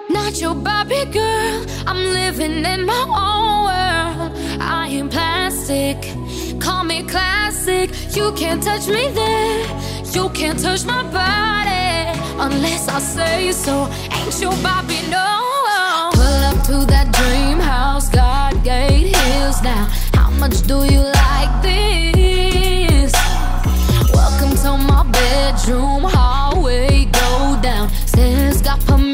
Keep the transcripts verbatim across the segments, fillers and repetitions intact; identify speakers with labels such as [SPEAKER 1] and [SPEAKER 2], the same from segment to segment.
[SPEAKER 1] Not your Barbie girl, I'm living in my own world. I am plastic, call me classic. You can't touch me there, you can't touch my body unless I say so. Ain't your Barbie, no. Pull up to that dream house, God gate hills now. How much do you like this? Welcome to my bedroom, hallway, go down. Stairs got permission.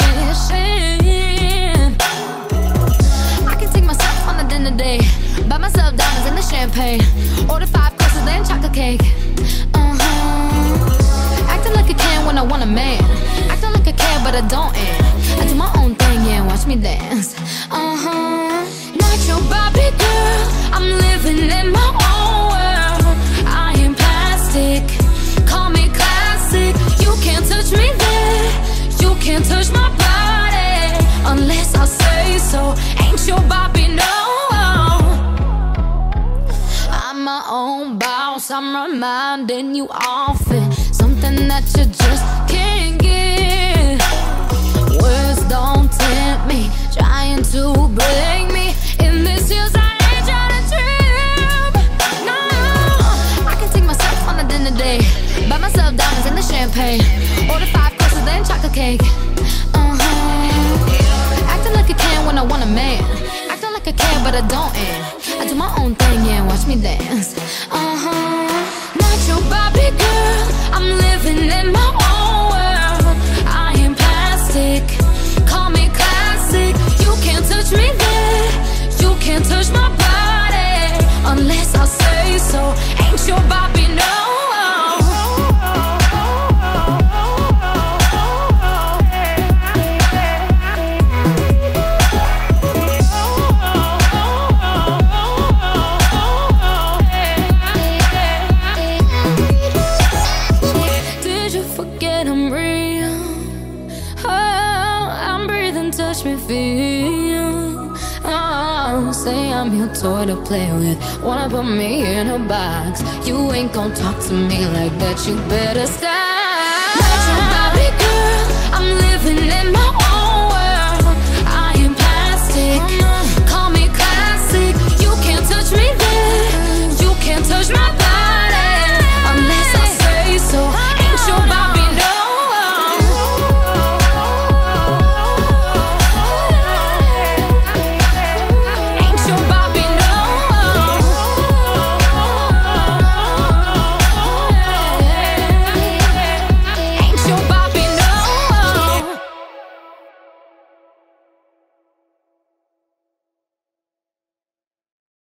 [SPEAKER 1] I can take myself on a dinner date, buy myself diamonds and the champagne, order five courses then chocolate cake. Uh-huh. Acting like I can when I want a man, acting like I care but I don't, and I do my own thing, yeah, watch me dance. Uh-huh. Not your Barbie girl, I'm living in my own world. I am plastic, call me classic. You can't touch me there, you can't touch my body unless I say so. Ain't your Barbie, no. I'm my own boss, I'm reminding you often something that you just can't get. Words don't tempt me, trying to break me. In this year's I ain't trying to trip. No, I can take myself on a dinner date, buy myself diamonds and the champagne, order five courses then chocolate cake. Uh-huh. Acting like I can when I want a man, acting like I care but I don't, and I do my own thing, yeah, watch me dance. Uh-huh. Not your Barbie girl, I'm living in my own world. I am plastic, call me classic. You can't touch me there, you can't touch my body unless I say so. Ain't your Barbie, no. Feel, oh, say I'm your toy to play with, wanna put me in a box. You ain't gon' talk to me like that, you better stop.